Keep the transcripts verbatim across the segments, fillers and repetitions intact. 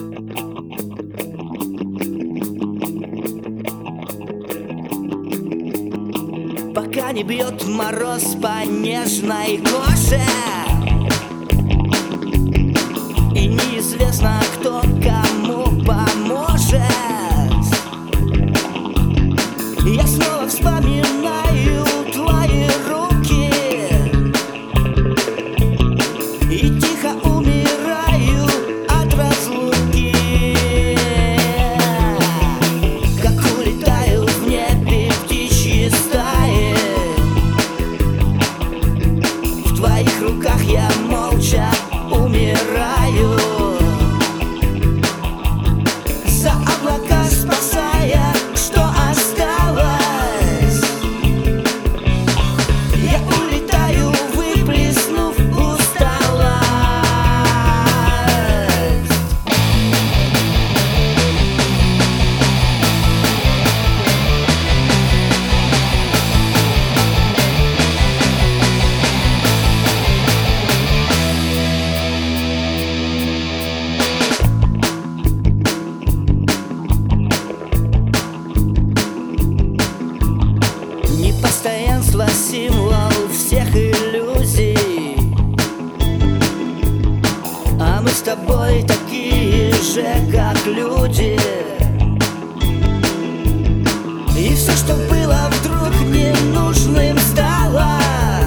Пока не бьет мороз по нежной коже, и неизвестно, кто кому поможет. Я снова вспоминаю твои руки и тихо умираю от разлуки. Как улетаю в небе птичьи стаи, в твоих руках я молча умираю, за облака спасая, что осталось. Я улетаю, выплеснув усталость. Непостоянство — символ всех иллюзий, а мы с тобой такие же, как люди. И все, что было, вдруг ненужным стало.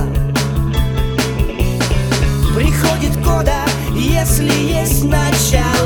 Приходит кода, если есть начало.